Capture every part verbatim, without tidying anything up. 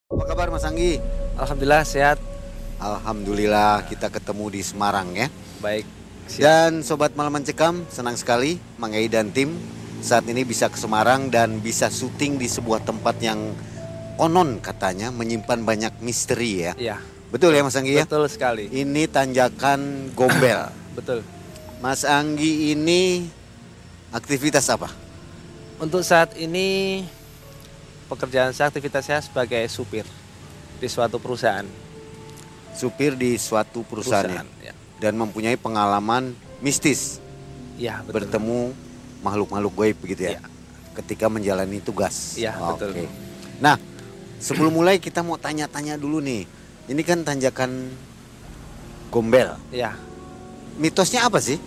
Apa kabar Mas Anggi? Alhamdulillah sehat. Alhamdulillah kita ketemu di Semarang ya. Baik, siap. Dan Sobat Malam Mencekam, senang sekali Mang Ei dan tim saat ini bisa ke Semarang dan bisa syuting di sebuah tempat yang konon katanya menyimpan banyak misteri ya. Iya. Betul ya Mas Anggi ya? Betul sekali. Ini tanjakan Gombel. Betul. Mas Anggi ini aktivitas apa? Untuk saat ini pekerjaan saya, aktivitas saya sebagai supir di suatu perusahaan. Supir di suatu perusahaan, Perusahaan, ya. ya. Dan mempunyai pengalaman mistis Iya, betul. bertemu makhluk-makhluk gaib begitu ya, Iya. ketika menjalani tugas. Iya, betul. Oke. Nah, sebelum mulai kita mau tanya-tanya dulu nih. Ini kan tanjakan Gombel. Iya. Mitosnya apa sih?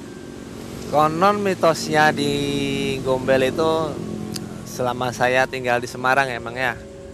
Konon mitosnya di Gombel itu selama saya tinggal di Semarang emang ya.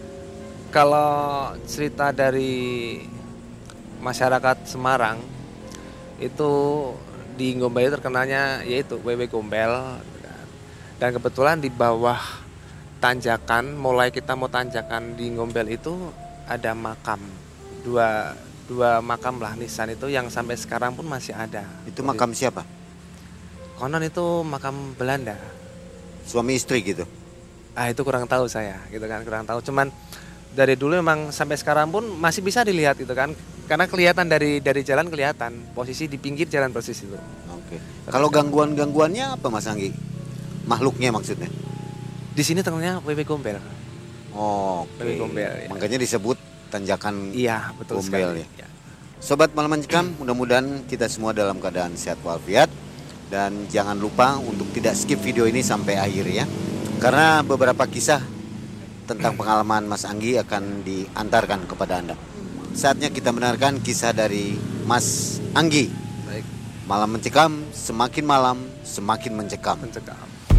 Kalau cerita dari masyarakat Semarang itu di Gombel itu terkenalnya yaitu W W Gombel. Dan kebetulan di bawah tanjakan, mulai kita mau tanjakan di Gombel itu ada makam. Dua dua makam lah nisan itu yang sampai sekarang pun masih ada. Itu makam siapa? Konon itu makam Belanda. Suami istri gitu. Ah itu kurang tahu saya, gitu kan, kurang tahu. Cuman dari dulu memang sampai sekarang pun masih bisa dilihat gitu kan. Karena kelihatan dari dari jalan kelihatan posisi di pinggir jalan persis itu. Oke. Kalau gangguan-gangguannya apa Mas Anggi? Makhluknya maksudnya? Di sini terkenalnya W W Gombel. Oh, W W Gombel, ya. Makanya disebut tanjakan Iya, betul Gombel sekali. ya. Ya. Sobat Malam Mencekam, mudah-mudahan kita semua dalam keadaan sehat walafiat. Dan jangan lupa untuk tidak skip video ini sampai akhir ya. Karena beberapa kisah tentang pengalaman Mas Anggi akan diantarkan kepada Anda. Saatnya kita mendengarkan kisah dari Mas Anggi. Baik, Malam Mencekam, semakin malam semakin mencekam. mencekam.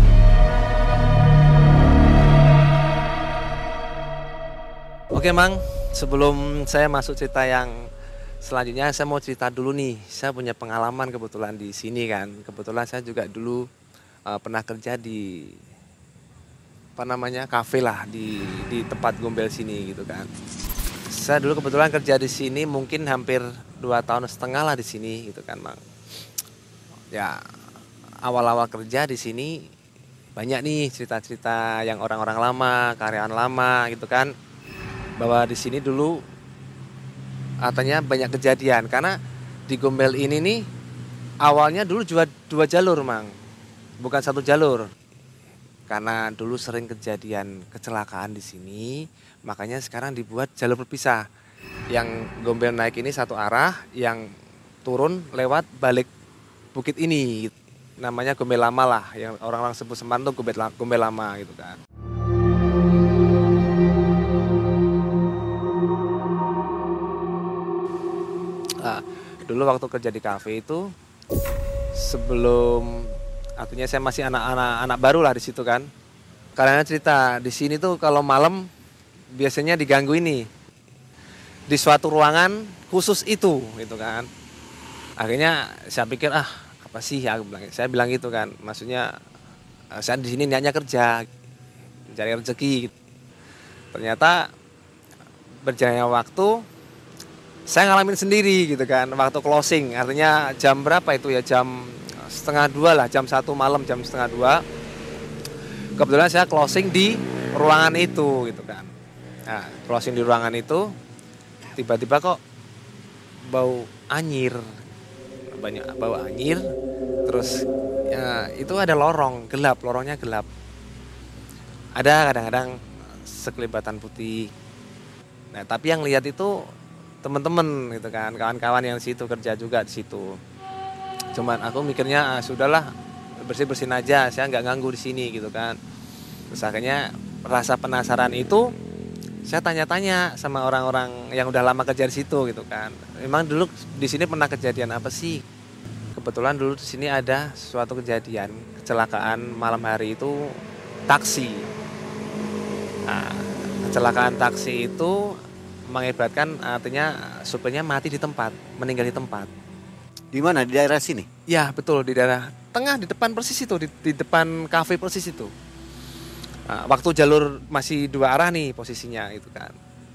Oke Mang, sebelum saya masuk cerita yang selanjutnya, saya mau cerita dulu nih. Saya punya pengalaman kebetulan di sini kan. Kebetulan saya juga dulu uh, pernah kerja di apa namanya kafe lah di di tempat Gombel sini gitu kan. Saya dulu kebetulan kerja di sini mungkin hampir dua tahun setengah lah di sini gitu kan Mang. Ya awal-awal kerja di sini banyak nih cerita-cerita yang orang-orang lama, karyawan lama gitu kan. Bahwa di sini dulu katanya banyak kejadian karena di Gombel ini nih awalnya dulu dua, dua jalur Mang, bukan satu jalur. Karena dulu sering kejadian kecelakaan di sini, makanya sekarang dibuat jalur berpisah. Yang Gombel naik ini satu arah, yang turun lewat balik bukit ini, namanya Gombel Lama lah, yang orang-orang sebut Semarang tuh Gombel, Gombel Lama gitu kan. Nah, dulu waktu kerja di kafe itu sebelum artinya saya masih anak-anak anak baru lah di situ kan. Karena cerita di sini tuh kalau malam biasanya diganggu ini di suatu ruangan khusus itu gitu kan. Akhirnya saya pikir ah apa sih ya, aku bilang, saya bilang gitu kan. Maksudnya saya di sini niatnya kerja, mencari rezeki. Gitu. Ternyata berjalannya waktu saya ngalamin sendiri gitu kan, waktu closing, artinya jam berapa itu ya, jam setengah dua lah, jam satu malam, jam setengah dua. Kebetulan saya closing di ruangan itu gitu kan. Nah, closing di ruangan itu, tiba-tiba kok bau anyir, banyak bau anyir, terus ya, itu ada lorong gelap, lorongnya gelap. Ada kadang-kadang sekelibatan putih. Nah, tapi yang lihat itu teman-teman gitu kan, kawan-kawan yang situ kerja juga di situ. Cuman aku mikirnya ah, sudahlah bersih-bersihin aja, saya nggak ganggu di sini gitu kan. Terus akhirnya rasa penasaran itu saya tanya-tanya sama orang-orang yang udah lama kerja di situ gitu kan. Memang dulu di sini pernah kejadian apa sih? Kebetulan dulu di sini ada suatu kejadian kecelakaan malam hari itu taksi. Nah, kecelakaan taksi itu mengakibatkan artinya supirnya mati di tempat, meninggal di tempat. Di mana? Di daerah sini? Ya betul, di daerah tengah, di depan persis itu, di, di depan kafe persis itu. Nah, waktu jalur masih dua arah nih posisinya itu kan.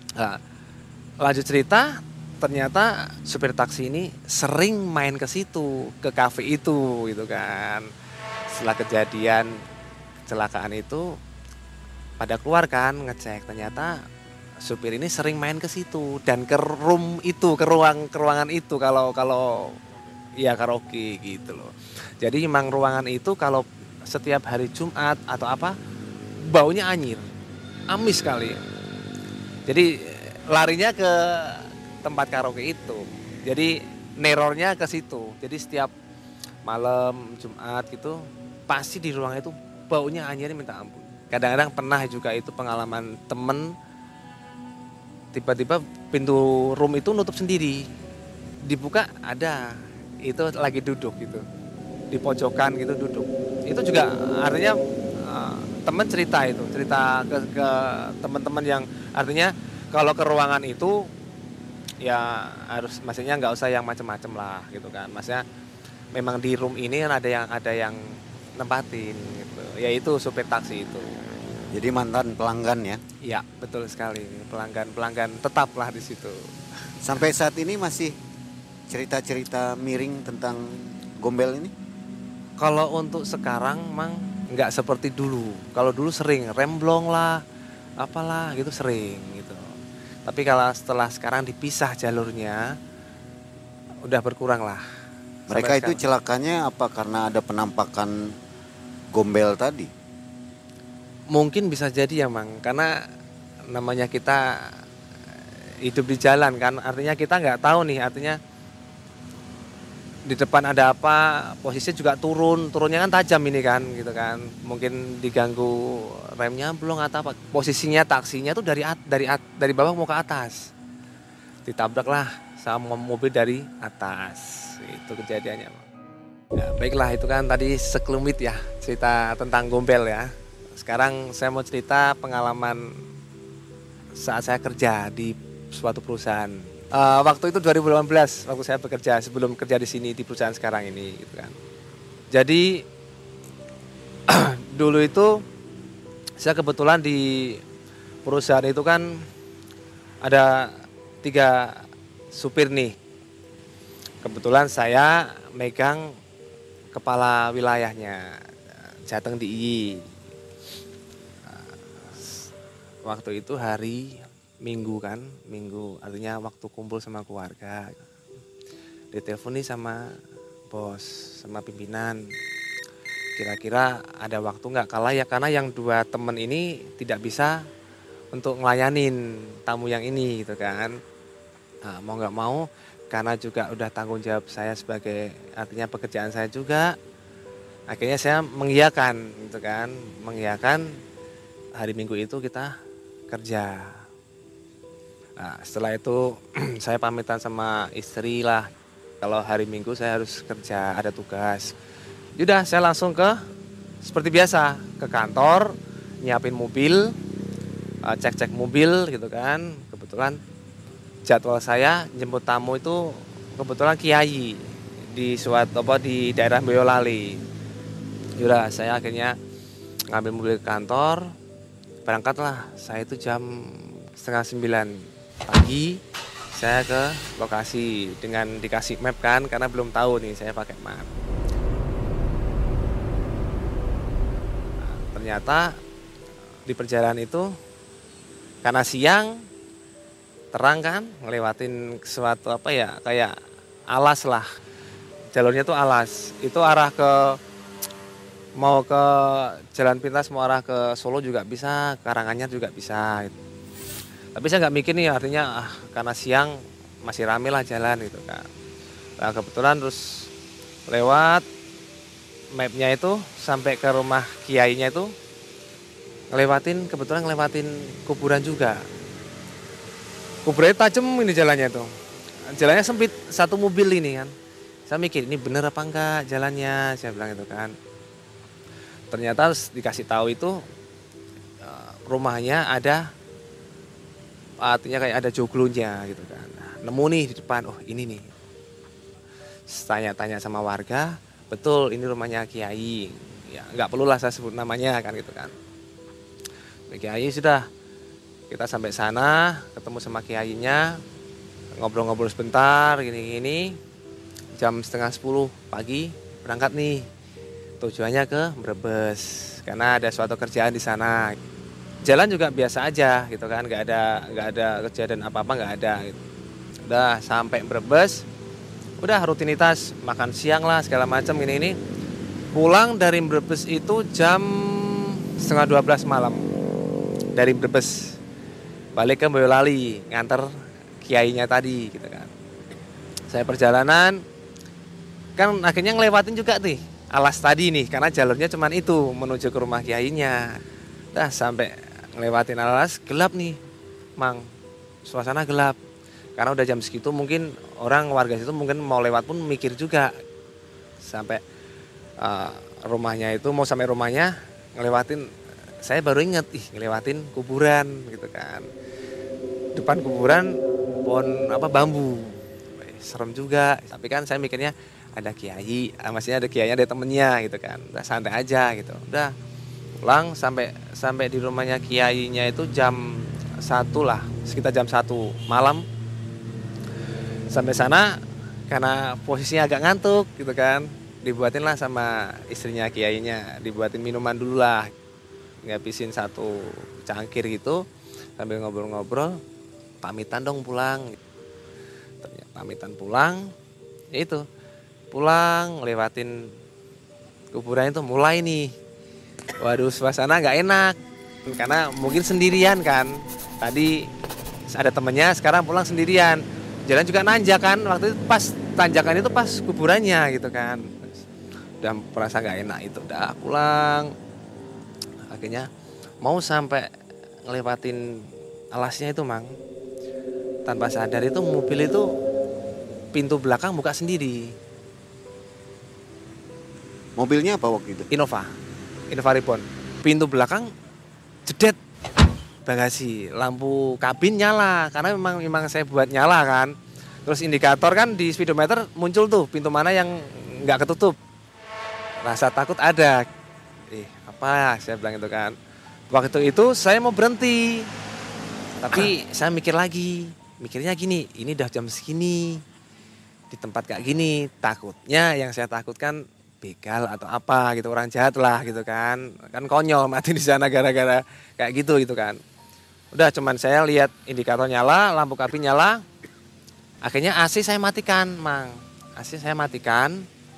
Nah, lanjut cerita, ternyata supir taksi ini sering main ke situ, ke kafe itu gitu kan. Setelah kejadian kecelakaan itu pada keluar kan ngecek, ternyata supir ini sering main ke situ dan ke room itu, ke ruang ke ruangan itu kalau kalau ya karaoke gitu loh. Jadi memang ruangan itu kalau setiap hari Jumat atau apa baunya anyir, amis sekali. Jadi larinya ke tempat karaoke itu. Jadi nerornya ke situ. Jadi setiap malam Jumat gitu pasti di ruang itu baunya anyirnya minta ampun. Kadang-kadang pernah juga itu pengalaman temen, tiba-tiba pintu room itu nutup sendiri, dibuka ada, itu lagi duduk gitu, di pojokan gitu duduk. Itu juga artinya uh, temen cerita itu, cerita ke, ke teman-teman yang artinya kalau ke ruangan itu ya harus, maksudnya nggak usah yang macem-macem lah gitu kan. Maksudnya memang di room ini kan ada yang ada yang nempatin gitu, yaitu supir taksi itu. Jadi mantan pelanggan ya? Iya, betul sekali. Pelanggan-pelanggan tetaplah di situ. Sampai saat ini masih cerita-cerita miring tentang Gombel ini? Kalau untuk sekarang mang nggak seperti dulu. Kalau dulu sering remblong lah, apalah gitu sering gitu. Tapi kalau setelah sekarang dipisah jalurnya, udah berkurang lah. Mereka itu celakanya apa karena ada penampakan Gombel tadi? Mungkin bisa jadi ya mang, karena namanya kita hidup di jalan kan, artinya kita nggak tahu nih, artinya di depan ada apa, posisinya juga turun, turunnya kan tajam ini kan gitu kan, mungkin diganggu remnya belum atau apa, posisinya taksinya tuh dari at, dari at, dari bawah mau ke atas, ditabraklah sama mobil dari atas, itu kejadiannya. Ya, baiklah, itu kan tadi sekelumit ya cerita tentang Gombel ya. Sekarang saya mau cerita pengalaman saat saya kerja di suatu perusahaan. Uh, waktu itu dua ribu delapan belas, waktu saya bekerja sebelum kerja di sini di perusahaan sekarang ini, gitu kan. Jadi dulu itu saya kebetulan di perusahaan itu kan ada tiga supir nih. Kebetulan saya megang kepala wilayahnya, Jateng D I Y. Waktu itu hari Minggu kan, Minggu artinya waktu kumpul sama keluarga. Ditelepon nih sama bos, sama pimpinan. Kira-kira ada waktu nggak, kalah ya, karena yang dua temen ini tidak bisa untuk ngelayanin tamu yang ini gitu kan. Nah, mau nggak mau, karena juga udah tanggung jawab saya sebagai, artinya pekerjaan saya juga. Akhirnya saya mengiyakan gitu kan, mengiyakan hari Minggu itu kita kerja. Nah, setelah itu saya pamitan sama istri lah. Kalau hari Minggu saya harus kerja, ada tugas. Yaudah, saya langsung ke seperti biasa ke kantor, nyiapin mobil, cek-cek mobil gitu kan. Kebetulan jadwal saya jemput tamu itu kebetulan kiai di suatu apa di daerah Boyolali. Yaudah, saya akhirnya ngambil mobil ke kantor. Berangkatlah, saya itu jam setengah sembilan pagi saya ke lokasi dengan dikasih map kan, karena belum tahu nih saya pakai map. Nah, ternyata di perjalanan itu karena siang terang kan, ngelewatin suatu apa ya, kayak alas lah, jalurnya tuh alas, itu arah ke mau ke Jalan Pintas, mau arah ke Solo juga bisa, Karanganyar juga bisa gitu. Tapi saya nggak mikir nih, artinya ah, karena siang masih rame lah jalan gitu kan. Nah, kebetulan terus lewat mapnya itu sampai ke rumah kiainya itu ngelewatin, kebetulan ngelewatin kuburan juga. Kuburannya tajam ini jalannya tuh, jalannya sempit, satu mobil ini kan. Saya mikir ini bener apa enggak jalannya, saya bilang itu kan. Ternyata dikasih tahu itu rumahnya ada, artinya kayak ada joglonya gitu kan. Nah, nemu nih di depan, oh ini nih. Tanya-tanya sama warga, betul ini rumahnya kiai. Ya nggak perlulah saya sebut namanya kan gitu kan. Kiai sudah Kita sampai sana, ketemu sama kiainya, ngobrol-ngobrol sebentar, gini-gini. Jam setengah sepuluh pagi berangkat nih. Tujuannya ke Brebes, karena ada suatu kerjaan di sana. Jalan juga biasa aja gitu kan, nggak ada nggak ada kejadian apa-apa, nggak ada. Gitu. Udah sampai Brebes, udah rutinitas makan siang lah segala macam gini-gini. Pulang dari Brebes itu jam setengah dua belas malam dari Brebes. Balik ke Boyolali nganter kiainya tadi gitu kan. Saya perjalanan kan akhirnya ngelewatin juga nih alas tadi nih, karena jalurnya cuman itu menuju ke rumah kiainya. Dah sampai ngelewatin alas, gelap nih Mang, suasana gelap karena udah jam segitu. Mungkin orang warga situ mungkin mau lewat pun mikir juga. Sampai uh, rumahnya itu, mau sampai rumahnya ngelewatin, saya baru inget, ih ngelewatin kuburan gitu kan. Depan kuburan pohon apa bambu, serem juga. Tapi kan saya mikirnya ada kiai, maksudnya ada kiainya, ada temennya gitu kan. Udah santai aja gitu. Udah pulang sampai sampai di rumahnya kiainya itu jam satu lah, sekitar jam satu malam. Sampai sana karena posisinya agak ngantuk gitu kan, dibuatin lah sama istrinya kiainya, dibuatin minuman dulu lah, ngabisin satu cangkir gitu. Sambil ngobrol-ngobrol, pamitan dong pulang. Pamitan pulang, ya itu pulang lewatin kuburan itu mulai nih. Waduh, suasana nggak enak karena mungkin sendirian kan. Tadi ada temennya, sekarang pulang sendirian. Jalan juga nanjak kan, waktu itu pas tanjakan itu pas kuburannya gitu kan. Udah merasa nggak enak itu, udah pulang. Akhirnya mau sampai ngelewatin alasnya itu Mang, tanpa sadar itu mobil itu pintu belakang buka sendiri. Mobilnya apa waktu itu? Innova, Innova Reborn. Pintu belakang jedet bagasi, lampu kabin nyala karena memang memang saya buat nyala kan. Terus indikator kan di speedometer muncul tuh pintu mana yang nggak ketutup. Rasa takut ada. Eh apa saya bilang itu kan. Waktu itu saya mau berhenti, tapi saya mikir lagi, mikirnya gini, ini udah jam segini, di tempat kayak gini, takutnya yang saya takutkan begal atau apa gitu, orang jahat lah gitu kan, kan konyol mati di sana gara-gara kayak gitu gitu kan. Udah cuman saya lihat indikator nyala, lampu kabin nyala, akhirnya A C saya matikan Mang, A C saya matikan,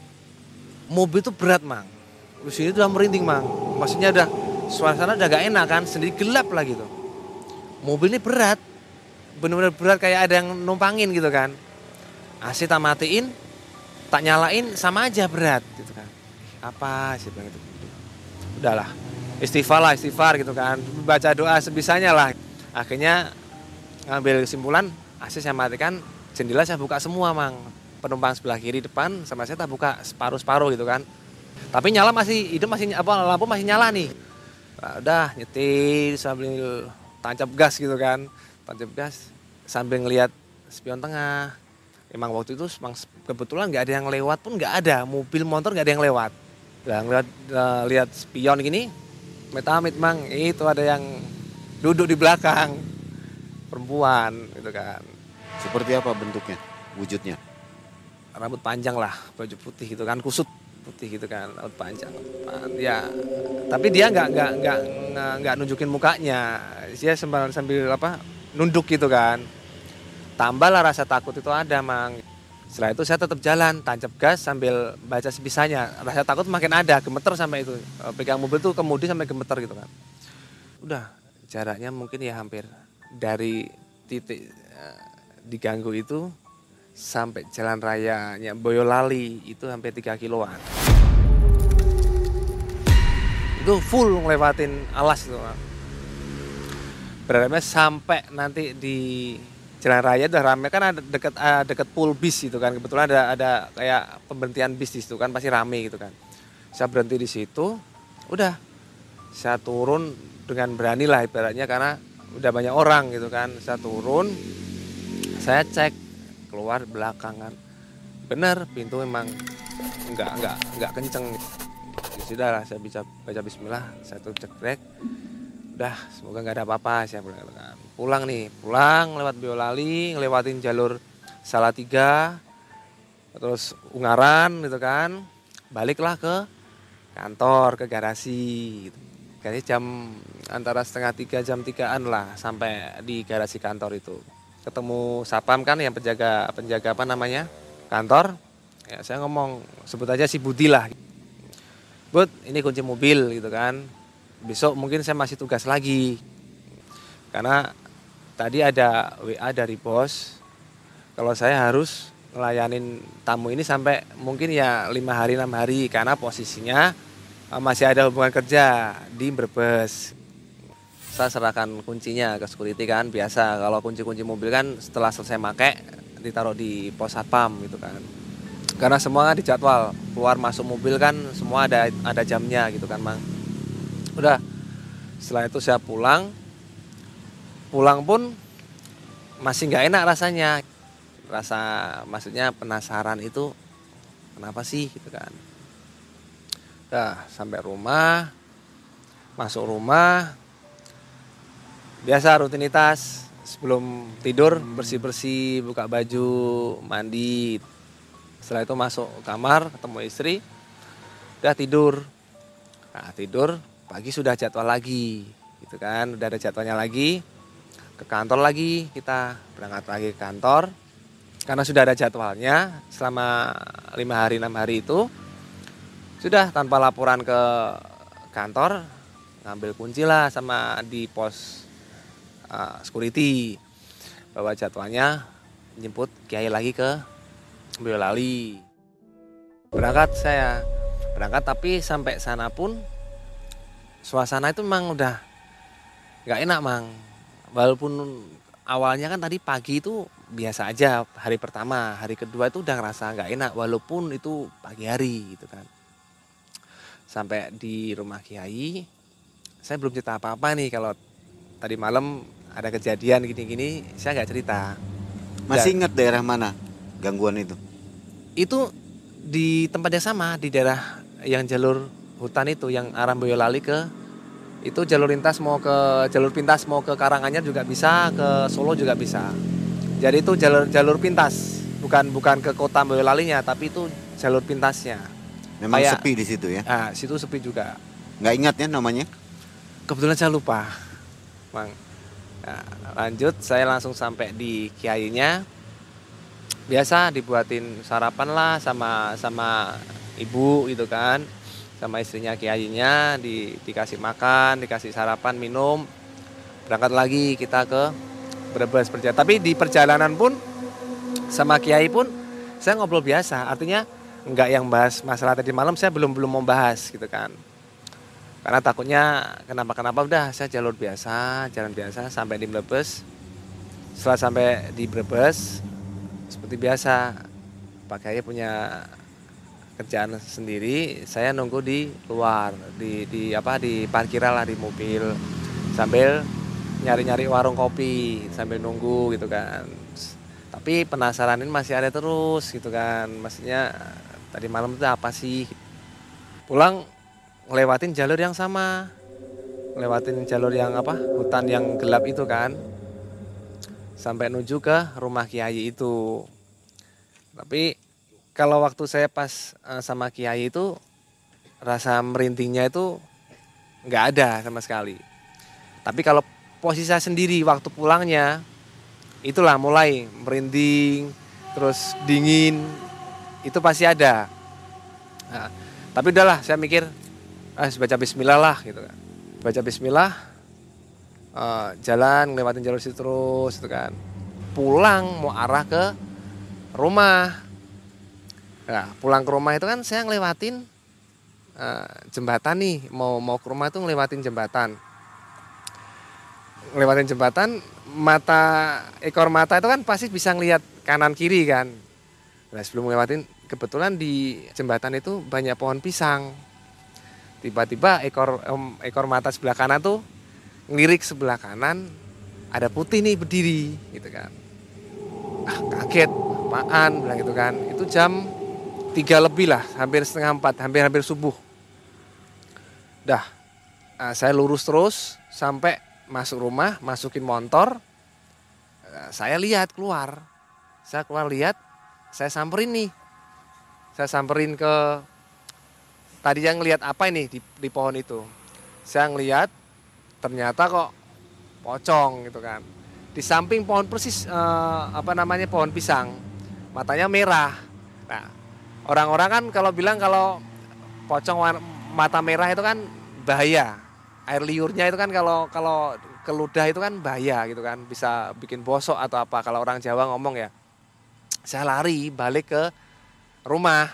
mobil itu berat Mang, di sini udah merinding Mang, maksudnya udah suasana udah gak enak kan, sendiri gelap lah gitu. Mobil ini berat, benar-benar berat kayak ada yang numpangin gitu kan. A C tak matiin, tak nyalain sama aja berat gitu kan. Apa sih bilang itu? Udahlah, istighfar lah, istighfar gitu kan. Baca doa sebisanya lah. Akhirnya ngambil kesimpulan, A C saya matikan, jendela saya buka semua Mang. Penumpang sebelah kiri depan sama saya tak buka separuh-separuh gitu kan. Tapi nyala masih, hidup masih apa, lampu masih nyala nih. Nah, udah nyetir sambil tancap gas gitu kan, tancap gas sambil ngelihat spion tengah. Emang waktu itu emang kebetulan nggak ada yang lewat pun, nggak ada mobil motor, nggak ada yang lewat. Nah, ngeliat uh, lihat spion gini, amit-amit Mang, itu ada yang duduk di belakang, perempuan gitu kan. Seperti apa bentuknya, wujudnya? Rambut panjang lah, baju putih gitu kan, kusut putih gitu kan, rambut panjang. Ya, tapi dia nggak nggak nggak nggak nunjukin mukanya, dia sambil sambil apa nunduk gitu kan. Tambahlah rasa takut itu ada Mang. Setelah itu saya tetap jalan, tancap gas sambil baca sebisanya. Rasa takut makin ada, gemeter sampai itu. Pegang mobil tuh kemudi sampai gemeter gitu kan. Udah, jaraknya mungkin ya hampir dari titik uh, diganggu itu sampai jalan rayanya Boyolali itu hampir tiga kiloan. Itu full ngelewatin alas itu. Berarti sampai nanti di jalan raya udah rame kan, ada deket uh, deket pool bis gitu kan. Kebetulan ada ada kayak pemberhentian bis di situ kan, pasti rame gitu kan. Saya berhenti di situ, udah saya turun dengan berani lah ibaratnya karena udah banyak orang gitu kan. Saya turun, saya cek keluar belakangan, bener pintu memang nggak nggak nggak kenceng. Ya sudah lah, saya bisa baca Bismillah, saya tutup cekrek, Udah, semoga nggak ada apa-apa, saya bilang gitu kan. Pulang nih, pulang lewat Boyolali, ngelewatin jalur Salatiga, terus Ungaran gitu kan. Baliklah ke kantor, ke garasi gitu. Kayaknya jam antara setengah tiga, jam tigaan lah sampai di garasi kantor itu. Ketemu Sapam kan yang penjaga, penjaga apa namanya, kantor. Ya saya ngomong, sebut aja si Budi lah. Bud, ini kunci mobil gitu kan. Besok mungkin saya masih tugas lagi. Karena tadi ada W A dari bos. Kalau saya harus ngelayanin tamu ini sampai mungkin ya lima hari enam hari. Karena posisinya masih ada hubungan kerja di Brebes. Saya serahkan kuncinya ke security kan. Biasa kalau kunci-kunci mobil kan setelah selesai make ditaruh di pos satpam gitu kan. Karena semua kan dijadwal. Keluar masuk mobil kan semua ada ada jamnya gitu kan, Mang. Udah, setelah itu saya pulang, pulang pun masih nggak enak rasanya, rasa maksudnya penasaran itu kenapa sih gitu kan. Udah sampai rumah, masuk rumah, biasa rutinitas sebelum tidur bersih-bersih, buka baju, mandi. Setelah itu masuk kamar, ketemu istri, udah tidur, nah tidur. Pagi sudah jadwal lagi, gitu kan, udah ada jadwalnya lagi, ke kantor lagi, kita berangkat lagi ke kantor, karena sudah ada jadwalnya selama lima hari enam hari itu, sudah tanpa laporan ke kantor, ngambil kunci lah sama di pos uh, security, bahwa jadwalnya jemput Kiai lagi ke Boyolali. Berangkat saya, berangkat tapi sampai sana pun suasana itu memang udah gak enak, Mang. Walaupun awalnya kan tadi pagi itu biasa aja, hari pertama, hari kedua itu udah ngerasa gak enak walaupun itu pagi hari gitu kan. Sampai di rumah Kiai, saya belum cerita apa-apa nih kalau tadi malam ada kejadian gini-gini, saya gak cerita. Masih ingat daerah mana gangguan itu? Itu di tempat yang sama, di daerah yang jalur hutan itu yang arah Boyolali ke itu jalur lintas mau ke jalur pintas mau ke Karanganyar juga bisa, ke Solo juga bisa. Jadi itu jalur jalur pintas, bukan bukan ke kota Boyolalinya, tapi itu jalur pintasnya. Memang Kayak, sepi di situ ya? Nah, situ sepi juga. Nggak ingat ya namanya? Kebetulan saya lupa, Bang. Nah, lanjut saya langsung sampai di Kiainya. Biasa dibuatin sarapan lah sama sama ibu gitu kan, sama istrinya Kiainya, di, dikasih makan, dikasih sarapan, minum. Berangkat lagi kita ke Brebes perjalanan. Tapi di perjalanan pun sama Kiai pun saya ngobrol biasa. Artinya enggak yang bahas masalah tadi malam, saya belum belum mau bahas gitu kan. Karena takutnya kenapa-kenapa, udah saya jalur biasa, jalan biasa sampai di Brebes. Setelah sampai di Brebes, seperti biasa, Pak Kiai punya kerjaan sendiri, saya nunggu di luar, di di apa di parkiran lah, di mobil, sambil nyari-nyari warung kopi sambil nunggu gitu kan. Tapi penasaran ini masih ada terus gitu kan, maksudnya tadi malam itu apa sih. Pulang ngelewatin jalur yang sama, ngelewatin jalur yang apa, hutan yang gelap itu kan, sampai menuju ke rumah Kiai itu. Tapi kalau waktu saya pas uh, sama Kiai itu, rasa merindingnya itu nggak ada sama sekali. Tapi kalau posisi saya sendiri waktu pulangnya, itulah mulai merinding, terus dingin, itu pasti ada. Nah, tapi udahlah, saya mikir, ah, baca Bismillah lah gitu kan. Baca Bismillah, uh, jalan ngelewatin jalur situ terus gitu kan. Pulang mau arah ke rumah. Nah, pulang ke rumah itu kan saya ngelewatin uh, jembatan nih, mau mau ke rumah itu ngelewatin jembatan. Ngelewatin jembatan, mata ekor mata itu kan pasti bisa ngelihat kanan kiri kan. Nah, sebelum ngelewatin, kebetulan di jembatan itu banyak pohon pisang. Tiba-tiba ekor um, ekor mata sebelah kanan tuh ngelirik sebelah kanan, ada putih nih berdiri gitu kan. Ah, kaget, apaan bilang gitu kan. Itu jam tiga lebih lah, hampir setengah empat, hampir-hampir subuh. Dah, Nah, saya lurus terus sampai masuk rumah, masukin motor. Nah, saya lihat keluar. Saya keluar lihat, saya samperin nih. Saya samperin ke tadi yang ngelihat apa ini di, di pohon itu. Saya ngelihat ternyata kok pocong gitu kan. Di samping pohon persis eh, apa namanya pohon pisang. Matanya merah. Nah, orang-orang kan kalau bilang kalau pocong warna, mata merah itu kan bahaya. Air liurnya itu kan kalau kalau keludah itu kan bahaya gitu kan, bisa bikin bosok atau apa kalau orang Jawa ngomong ya. Saya lari balik ke rumah.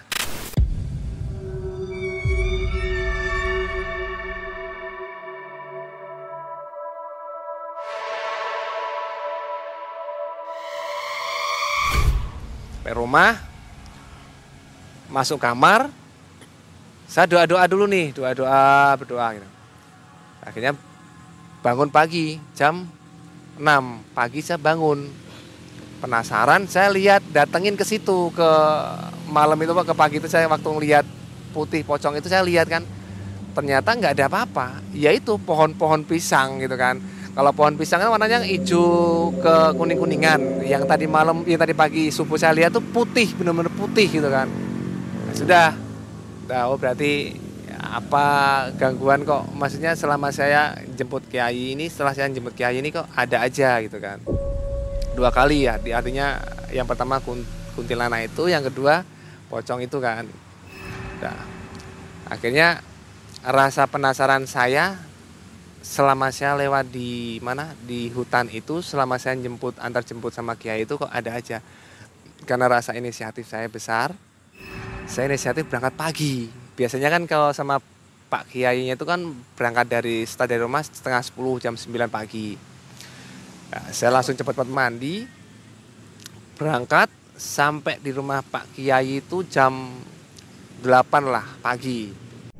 Sampai rumah, masuk kamar, saya doa-doa dulu nih, doa-doa, berdoa gitu. Akhirnya bangun pagi, jam enam pagi saya bangun. Penasaran, saya lihat, datengin ke situ, ke malam itu, ke pagi itu saya waktu ngelihat putih pocong itu saya lihat kan. Ternyata nggak ada apa-apa, yaitu pohon-pohon pisang gitu kan. Kalau pohon pisang kan warnanya hijau ke kuning-kuningan. Yang tadi malam, yang tadi pagi subuh saya lihat tuh putih, benar-benar putih gitu kan. Nah, sudah, nah, oh berarti apa gangguan kok, maksudnya selama saya jemput kiai ini, setelah saya jemput kiai ini kok ada aja gitu kan. Dua kali ya, artinya yang pertama kuntilanak itu, yang kedua pocong itu kan. Nah, akhirnya rasa penasaran saya selama saya lewat di mana di hutan itu, selama saya jemput antar jemput sama kiai itu kok ada aja. Karena rasa inisiatif saya besar, saya inisiatif berangkat pagi. Biasanya kan kalau sama Pak Kiainya itu kan berangkat dari start dari rumah setengah sepuluh, jam sembilan pagi. Nah, saya langsung cepat-cepat mandi, berangkat sampai di rumah Pak Kiai itu jam delapan lah pagi.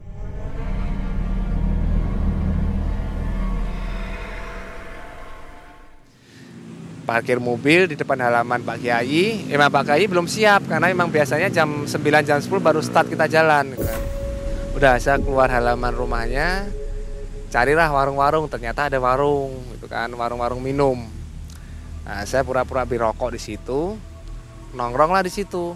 Parkir mobil di depan halaman Pak Kiai. Emang Pak Kiai belum siap karena memang biasanya jam sembilan, jam sepuluh baru start kita jalan gitu kan. Udah saya keluar halaman rumahnya, carilah warung-warung, ternyata ada warung gitu kan, warung-warung minum. Nah, saya pura-pura beli rokok di situ, nongkrong lah di situ.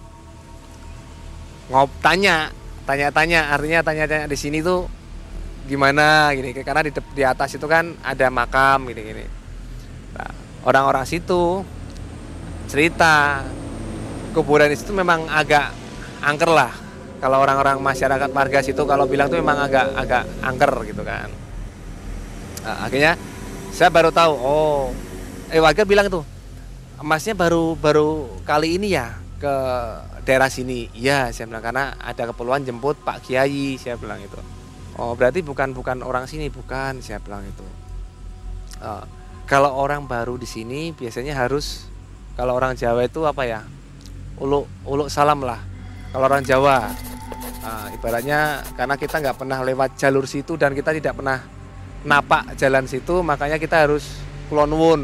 Ngop tanya, tanya-tanya, artinya tanya-tanya di sini tuh gimana gini, karena di, di atas itu kan ada makam gini-gini. Nah, orang-orang situ cerita kuburan di situ memang agak angker lah. Kalau orang-orang masyarakat warga situ kalau bilang tuh memang agak agak angker gitu kan. Nah, akhirnya saya baru tahu, oh, eh warga bilang tuh, emasnya baru baru kali ini ya ke daerah sini. Iya, saya bilang karena ada keperluan jemput Pak Kiai, saya bilang itu. Oh, berarti bukan bukan orang sini, bukan, saya bilang itu. Uh, kalau orang baru di sini biasanya harus, kalau orang Jawa itu apa ya? Uluk uluk salam lah. Kalau orang Jawa, nah, ibaratnya karena kita nggak pernah lewat jalur situ dan kita tidak pernah napak jalan situ, makanya kita harus kulon wun.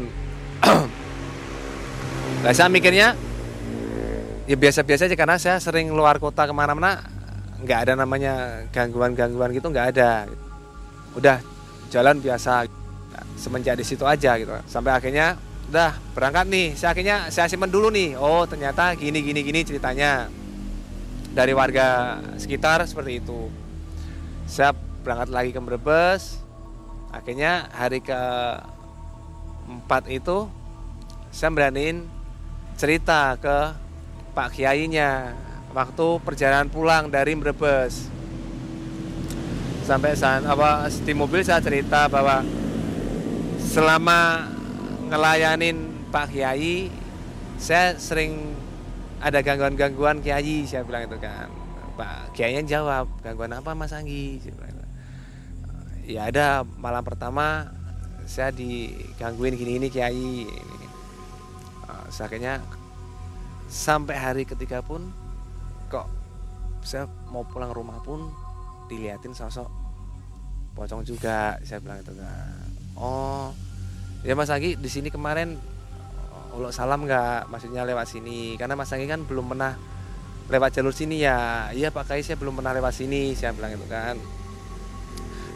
Nah, saya mikirnya ya biasa-biasa aja karena saya sering luar kota kemana-mana, nggak ada namanya gangguan-gangguan gitu, nggak ada. Udah jalan biasa. Nah, semenjak di situ aja gitu. Sampai akhirnya udah berangkat nih. Saya akhirnya saya simpen dulu nih. Oh ternyata gini gini gini ceritanya. Dari warga sekitar seperti itu. Saya berangkat lagi ke Brebes. Akhirnya hari keempat itu saya beraniin cerita ke Pak Kiainya waktu perjalanan pulang dari Brebes. Sampai saat apa di mobil saya cerita bahwa selama ngelayanin Pak Kiai saya sering ada gangguan-gangguan Kiai, saya bilang itu kan. Pak Kiainya jawab, gangguan apa Mas Anggi? Ya ada, malam pertama saya digangguin gini-gini Kiai. Akhirnya sampai hari ketiga pun kok saya mau pulang rumah pun diliatin sosok pocong juga, saya bilang itu kan. Oh, ya Mas Anggi di sini kemarin uluk salam nggak, maksudnya lewat sini, karena Mas Anggi kan belum pernah lewat jalur sini ya. Iya Pak Kiai saya belum pernah lewat sini, saya bilang itu kan.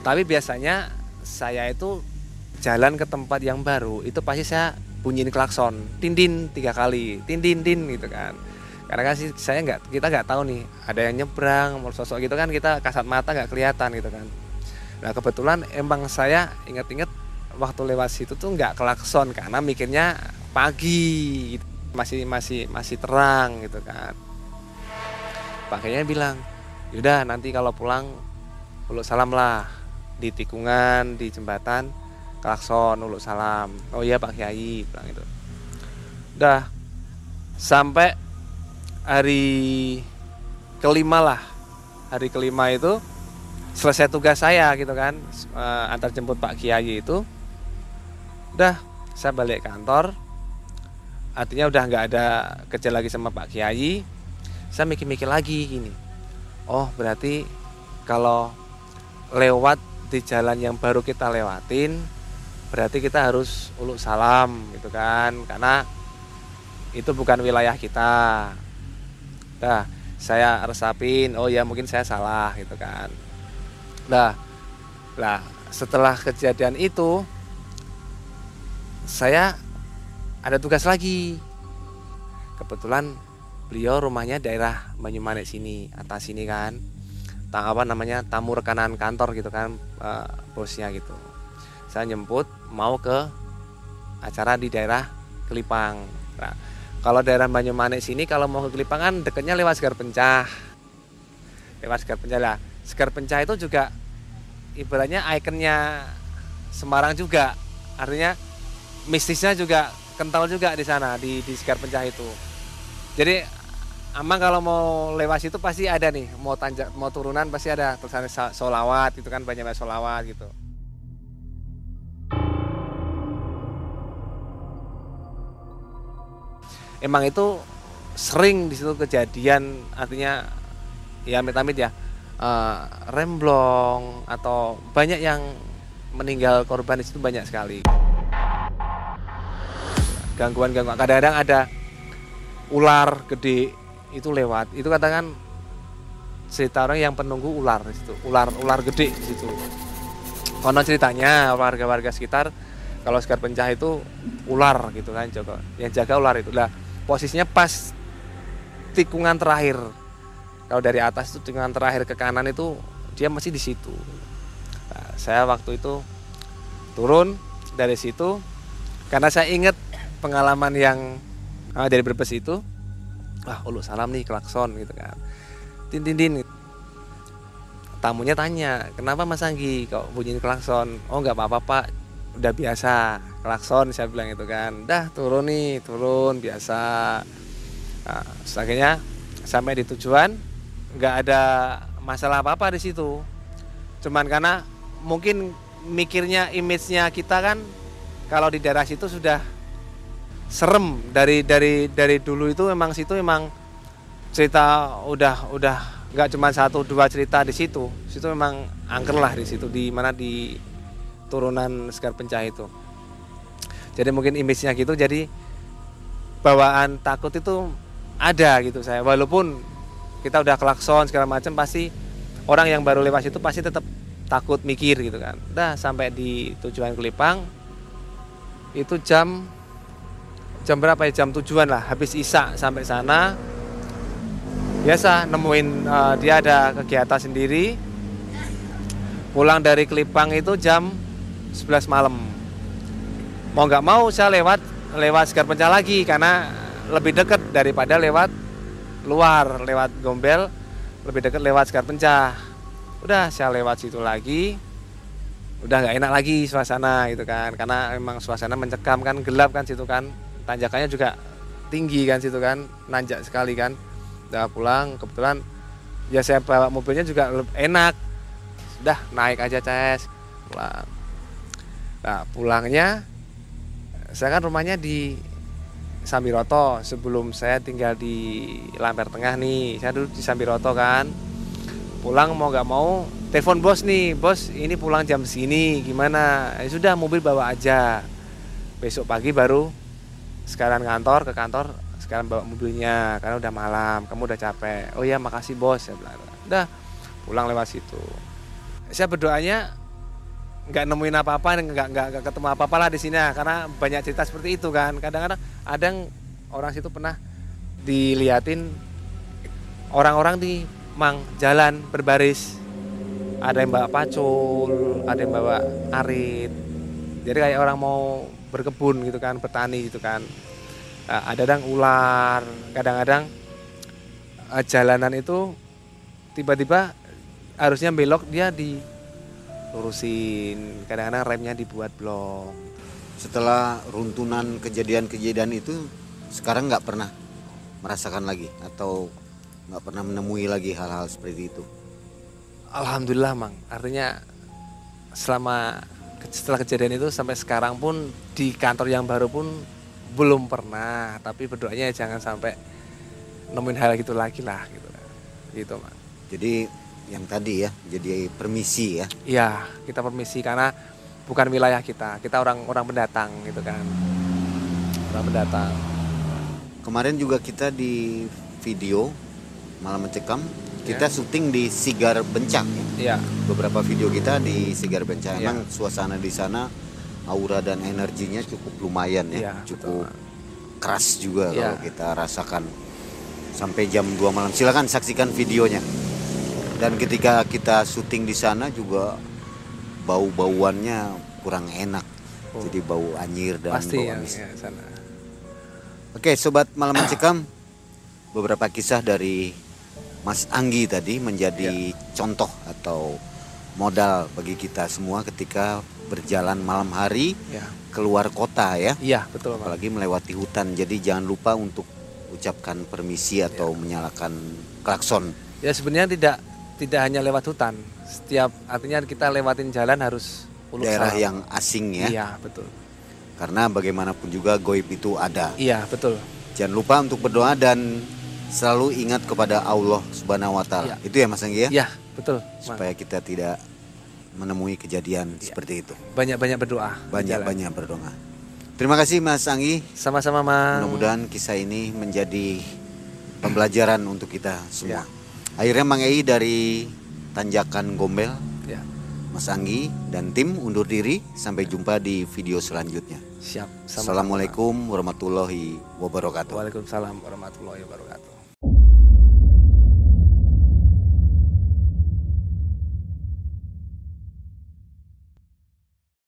Tapi biasanya saya itu jalan ke tempat yang baru itu pasti saya bunyiin klakson, tindin tiga kali, tindin din gitu kan. Karena kan sih saya nggak, kita nggak tahu nih ada yang nyebrang, mau sosok gitu kan, kita kasat mata nggak kelihatan gitu kan. Nah kebetulan emang saya inget-inget waktu lewat situ tuh nggak klakson karena mikirnya pagi, masih masih masih terang gitu kan. Pakainya bilang, yaudah nanti kalau pulang uluk salam lah di tikungan, di jembatan, klakson uluk salam. Oh iya Pak Kiai bilang itu. Udah sampai hari kelima lah, hari kelima itu selesai tugas saya gitu kan, e, antar jemput Pak Kiai itu. Udah saya balik kantor, artinya udah nggak ada kerja lagi sama Pak Kiai. Saya mikir-mikir lagi gini, oh berarti kalau lewat di jalan yang baru kita lewatin, berarti kita harus uluk salam gitu kan, karena itu bukan wilayah kita. Nah, saya resapin, oh ya mungkin saya salah gitu kan. Nah, lah setelah kejadian itu, saya ada tugas lagi. Kebetulan beliau rumahnya daerah Banyumanik sini, atas sini kan. Apa namanya, tamu rekanan kantor gitu kan, e, bosnya gitu. Saya nyemput mau ke acara di daerah Kelipang. Nah, kalau daerah Banyumanik sini kalau mau ke Kelipang kan dekatnya lewat Segar Pencah. Lewat Segar Pencah lah. Segar Pencah itu juga ibaratnya ikonnya Semarang juga. Artinya mistisnya juga kental juga di sana, di di Segar Pencah itu. Jadi Amang kalau mau lewat situ pasti ada nih, mau tanjak, mau turunan pasti ada tulisannya solawat, itu kan banyak banget solawat gitu. Emang itu sering di situ kejadian, artinya ya amit-amit ya, uh, remblong atau banyak yang meninggal korban di situ banyak sekali. Gangguan-gangguan, kadang-kadang ada ular gede itu lewat, itu katakan cerita orang yang penunggu ular di situ, ular ular gede di situ. Konon ceritanya warga-warga sekitar kalau Segar Pencah itu ular gitu kan, jaga, yang jaga ular itu. Lah posisinya pas tikungan terakhir. Kalau dari atas itu tikungan terakhir ke kanan itu dia masih di situ. Nah, saya waktu itu turun dari situ karena saya ingat pengalaman yang ah, dari Brebes itu. Wah, uluk salam nih, klakson gitu kan. Tin tin tin. Tamunya tanya, "Kenapa Mas Anggi kok bunyiin klakson?" "Oh, enggak apa-apa, Pak. Udah biasa klakson," saya bilang itu kan. "Dah, turun nih, turun biasa." Nah, akhirnya sampai di tujuan enggak ada masalah apa-apa di situ. Cuman karena mungkin mikirnya, image-nya kita kan kalau di daerah situ sudah serem dari dari dari dulu itu. Memang situ memang cerita udah udah nggak cuma satu dua cerita di situ. Situ memang angker lah di situ, di mana di turunan Segar Pencah itu. Jadi mungkin image-nya gitu, jadi bawaan takut itu ada gitu saya. Walaupun kita udah klakson segala macam, pasti orang yang baru lewat situ pasti tetap takut, mikir gitu kan. Udah sampai di tujuan Kelipang itu jam jam berapa ya, jam tujuan lah, habis isya sampai sana. Biasa nemuin uh, dia ada kegiatan sendiri. Pulang dari Kelipang itu jam sebelas malam. Mau nggak mau saya lewat lewat Segar Pencah lagi karena lebih dekat daripada lewat luar, lewat Gombel, lebih dekat lewat Segar Pencah. Udah saya lewat situ lagi. Udah nggak enak lagi suasana gitu kan, karena memang suasana mencekam kan, gelap kan situ kan. Tanjakannya juga tinggi kan situ kan, nanjak sekali kan. Udah pulang, kebetulan ya saya bawa mobilnya juga enak. Sudah naik aja ces, pulang. Nah pulangnya, saya kan rumahnya di Sambiroto. Sebelum saya tinggal di Lampir Tengah nih, saya dulu di Sambiroto kan. Pulang mau nggak mau telepon bos nih, bos ini pulang jam segini gimana? Ya sudah, mobil bawa aja. Besok pagi baru sekarang kantor, ke kantor sekarang bawa mobilnya karena udah malam, kamu udah capek. Oh ya makasih bos, saya bilang. Udah pulang lewat situ. Saya berdoanya nggak nemuin apa-apa, nggak nggak nggak ketemu apa-apa lah di sini ya, karena banyak cerita seperti itu kan. Kadang-kadang ada yang orang situ pernah diliatin orang-orang di mang jalan berbaris, ada yang bawa pacul, ada yang bawa arit, jadi kayak orang mau berkebun gitu kan, bertani gitu kan. Nah, ada yang ular, kadang-kadang uh, jalanan itu tiba-tiba harusnya belok dia dilurusin, kadang-kadang remnya dibuat blok. Setelah runtunan kejadian-kejadian itu, sekarang nggak pernah merasakan lagi atau nggak pernah menemui lagi hal-hal seperti itu? Alhamdulillah Mang, artinya selama setelah kejadian itu sampai sekarang pun di kantor yang baru pun belum pernah, tapi berdoanya jangan sampai nemuin hal gitu lagi lah gitu, gitu Mang. Jadi yang tadi ya, jadi permisi ya? Iya, kita permisi karena bukan wilayah kita, kita orang-orang pendatang gitu kan, orang pendatang. Kemarin juga kita di video Malam Mencekam, kita ya. syuting di Sigar Bencang. Iya. Beberapa video kita di Sigar Bencang. Ya. Emang suasana di sana, aura dan energinya cukup lumayan ya, ya cukup betul. Keras juga ya. Kalau kita rasakan sampai jam dua malam. Silakan saksikan videonya. Dan ketika kita syuting di sana juga bau-bauannya kurang enak. Oh. Jadi bau anyir dan pasti bau ya, amis. Ya, sana. Oke, sobat Malam Mencekam, beberapa kisah dari Mas Anggi tadi menjadi ya. contoh atau modal bagi kita semua ketika berjalan malam hari ya. keluar kota ya. Iya, betul. Apalagi melewati hutan. Jadi jangan lupa untuk ucapkan permisi atau ya. menyalakan klakson. Ya sebenarnya tidak tidak hanya lewat hutan. Setiap artinya kita lewatin jalan harus daerah salam. Yang asing ya. Iya, betul. Karena bagaimanapun juga goib itu ada. Iya, betul. Jangan lupa untuk berdoa dan selalu ingat kepada Allah Subhanahu wa taala. Ya. Itu ya Mas Anggi ya? Iya, betul. Supaya kita tidak menemui kejadian ya. seperti itu. Banyak-banyak berdoa. Banyak-banyak berdoa. Terima kasih Mas Anggi. Sama-sama Mang. Mudah-mudahan kisah ini menjadi pembelajaran untuk kita semua. Ya. Akhirnya Mang Ei dari Tanjakan Gombel, ya. Mas Anggi dan tim undur diri. Sampai jumpa di video selanjutnya. Siap. Sama-sama. Assalamualaikum warahmatullahi wabarakatuh. Waalaikumsalam warahmatullahi wabarakatuh.